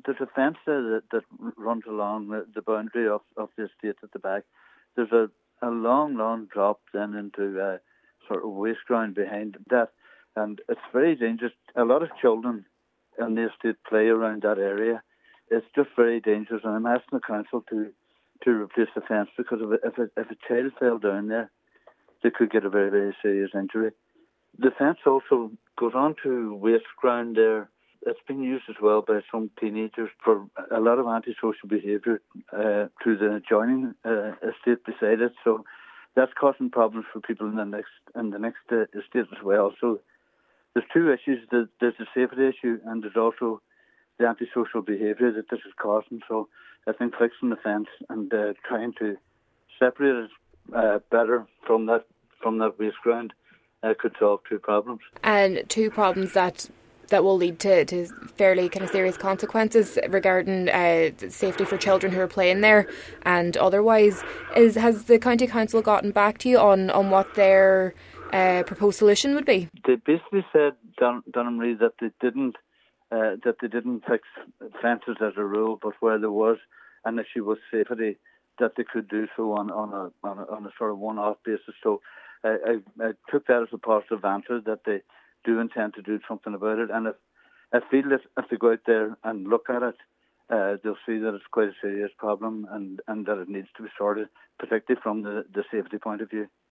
there's a fence there that runs along the boundary of the estate at the back. There's a long drop then into sort of waste ground behind that, and it's very dangerous. A lot of children in the estate play around that area. It's just very dangerous, and I'm asking the council to replace the fence, because if a child fell down there, they could get a very, very serious injury. The fence also goes on to waste ground there. It's been used as well by some teenagers for a lot of antisocial behaviour to the adjoining estate beside it. So that's causing problems for people in the next estate as well. So there's two issues. There's the safety issue, and there's also the antisocial behaviour that this is causing. So I think fixing the fence and trying to separate it better from that waste ground could solve two problems. And two problems that will lead to fairly kind of serious consequences regarding safety for children who are playing there and otherwise. Has the County Council gotten back to you on what their proposed solution would be? They basically said, Dunamree, that they didn't fix fences as a rule, but where there was an issue with safety, that they could do so on a sort of one-off basis. So I took that as a positive answer, that they do intend to do something about it. And I feel that if they go out there and look at it, they'll see that it's quite a serious problem and that it needs to be sorted, particularly from the safety point of view.